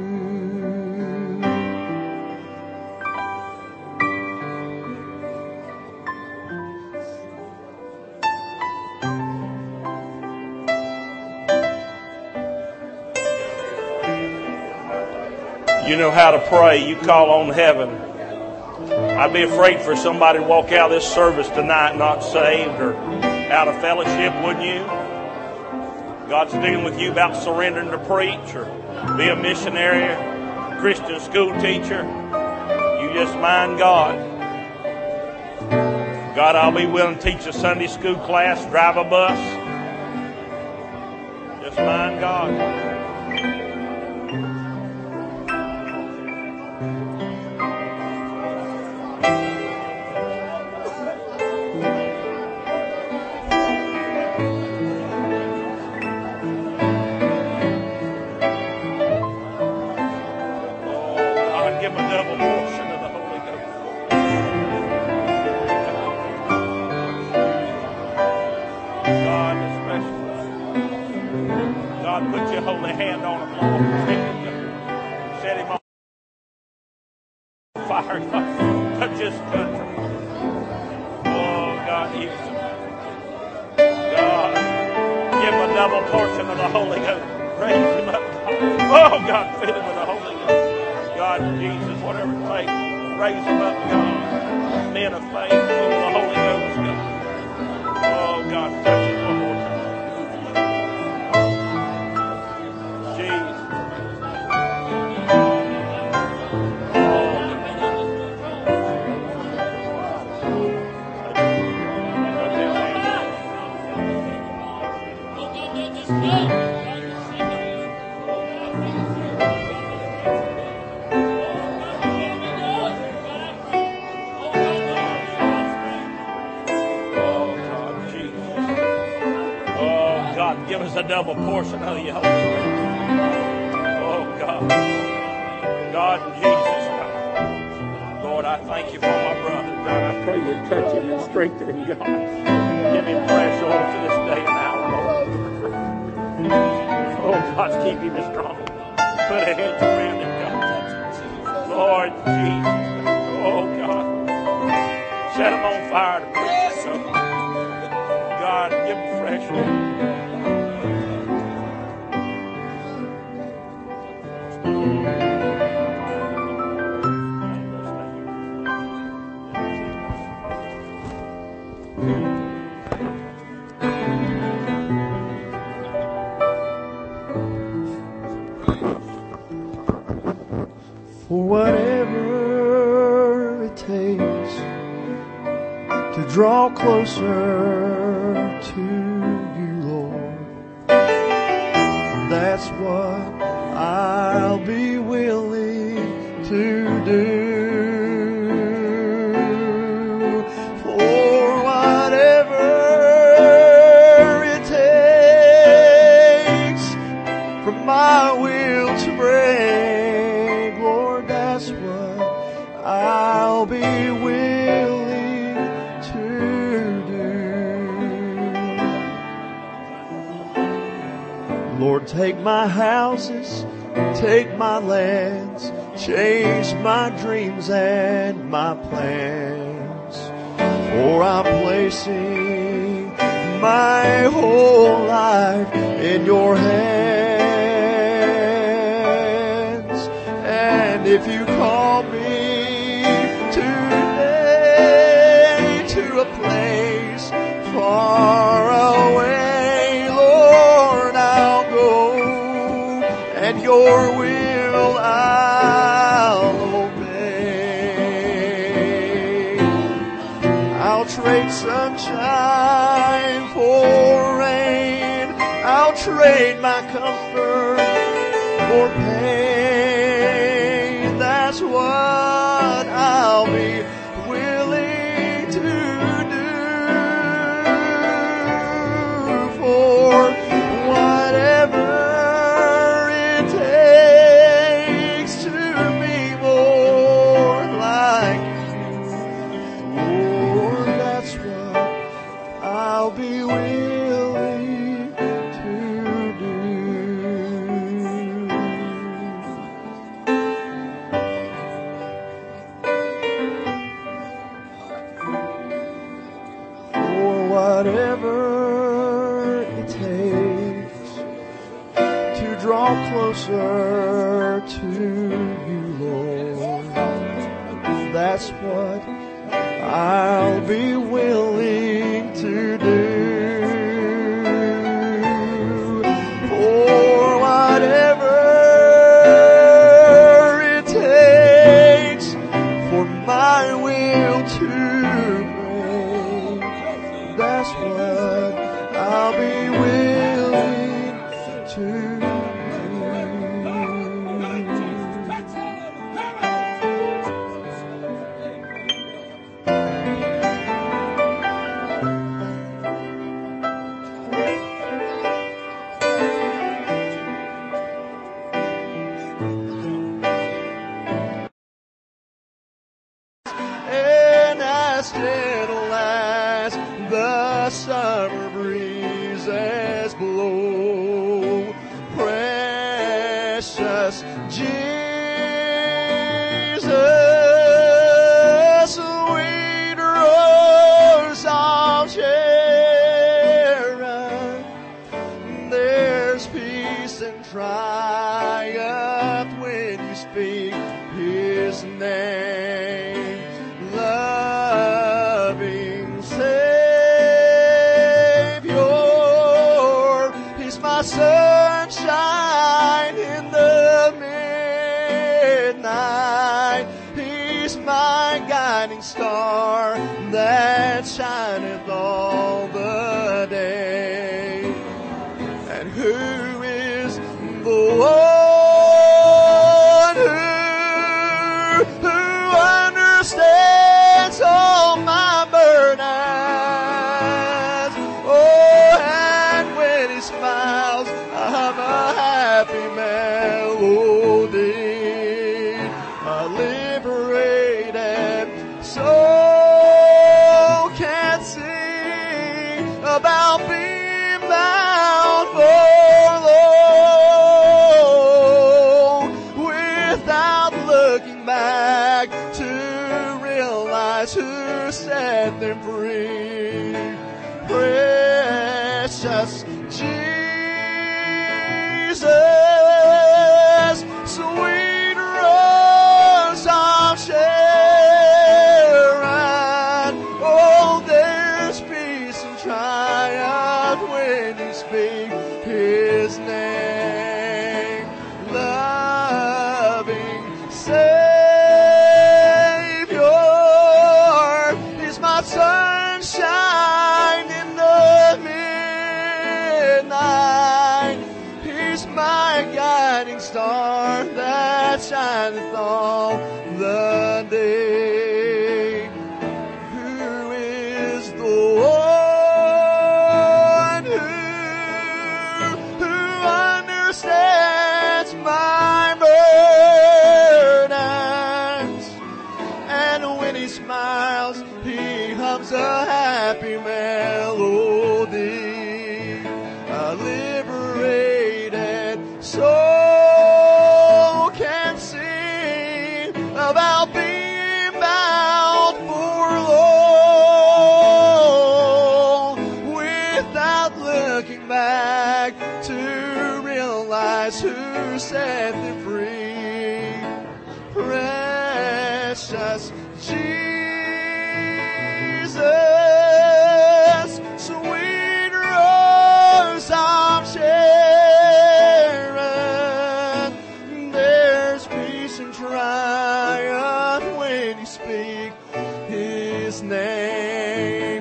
You know how to pray. You call on heaven. I'd be afraid for somebody to walk out of this service tonight not saved or out of fellowship, wouldn't you? God's dealing with you about surrendering to preach or be a missionary, Christian school teacher. You just mind God. God, I'll be willing to teach a Sunday school class, drive a bus. Just mind God. A double portion of the Holy Ghost. Oh God. God and Jesus. Lord, I thank You for my brother. God, I pray You touch him and strengthen him, God. Give him fresh oil to this day and hour, Lord. Oh God, keep him strong. Put a hedge around him, God. Lord Jesus. Oh God. Set him on fire to preach the gospel. God, give him fresh oil. For whatever it takes to draw closer to You, Lord, that's what I'll be willing to do. For whatever it takes for my will to break, Lord, that's what I'll be willing Lord, take my houses, take my lands, change my dreams and my plans. For I'm placing my whole life in your hands. And if you call me today to a place far away, Lord, I'll go, and your will I'll obey. I'll trade sunshine for rain. I'll trade my comfort for pain. That's what I'll be willing to do for whatever it takes to be more like you. Lord, that's what I'll be willing to do. For whatever it takes to draw closer to you, Lord, that's what I'll be willing to do. For whatever it takes for my will to break, that's what I'll be willing to do. And as still as the summer breezes blow, precious Jesus, sweet rose of Sharon, there's peace and triumph when you speak His name. Loving Savior, He's my sunshine in the midnight. He's my guiding star that shineth all the day. And who is the one who, who understands all my burdens? Oh, and when He smiles, I'm a happy melody, a liberated soul can sing about being bound for Lord, without looking back to realize who set them free. Precious Jesus, sweet rose of Sharon, oh, there's peace and triumph when you speak His name. Loving Savior, He's my sunshine in the midnight. He's my guiding star that shineth all the day. Who is the one who, who understands my burdens? And when He smiles, He hums a happy melody, a liberated soul can sing about being bound for Lord without looking back to realize who set them free. Precious Jesus, sweet rose of Sharon, there's peace and triumph when you speak His name.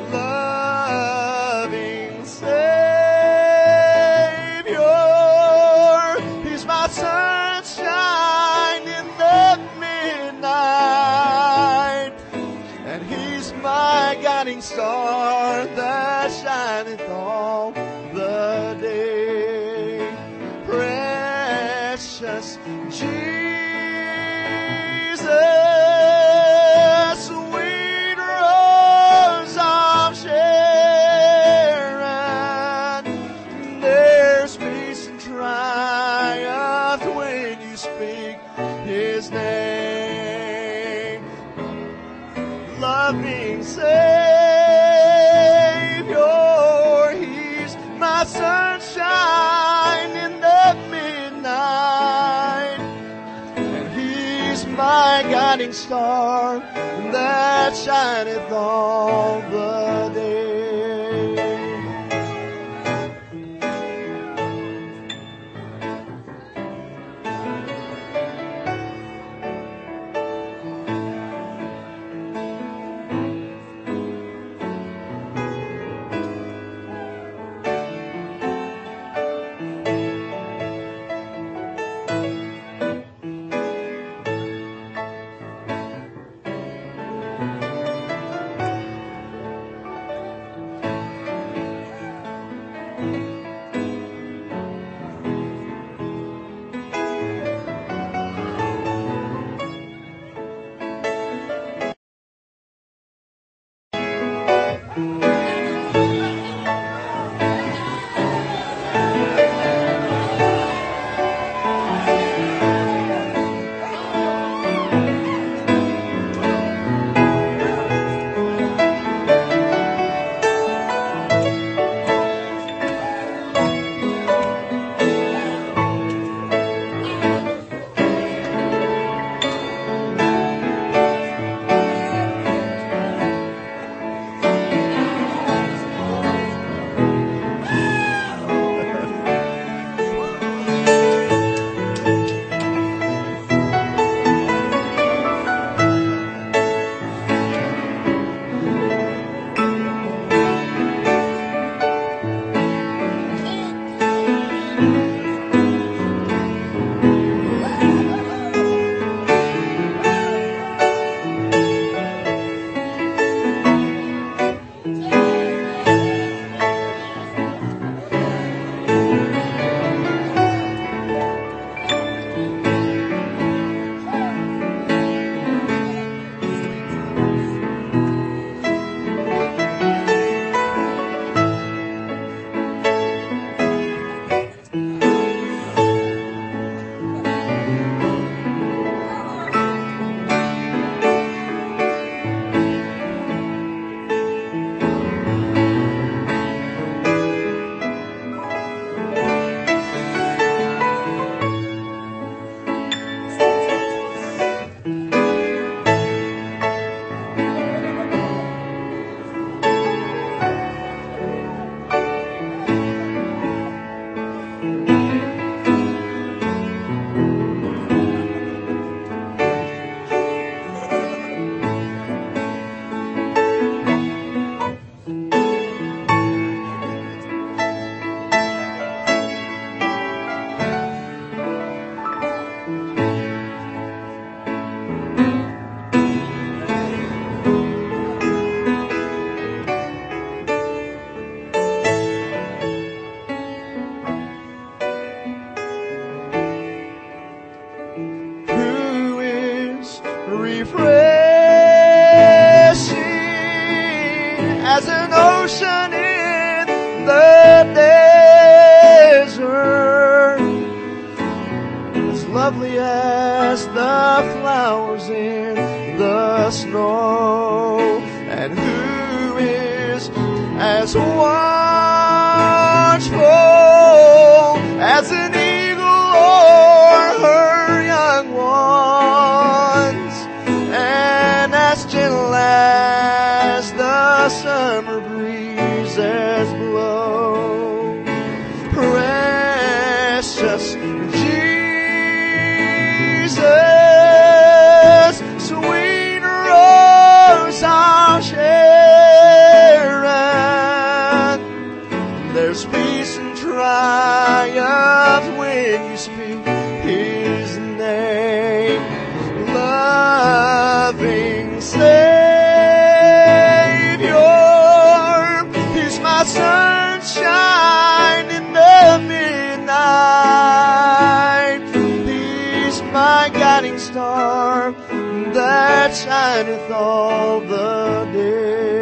Loving Savior, He's my sunshine in the midnight, and He's my guiding star that shineth all the day. Precious Jesus, sweet rose of Sharon, there's peace and triumph when you speak His name. Loving Savior, He's my sunshine in the midnight, and He's my guiding star that shineth all the day. as an ocean in the desert. lovely as the flowers in the snow, and who is as watchful as an eagle o'er her young ones, and as gentle as the summer breezes blow. Precious Jesus, sweet Rose of Sharon, there's peace and triumph when you speak His name. Loving Savior, He's my sunshine in the midnight. He's my guiding star that shineth all the day.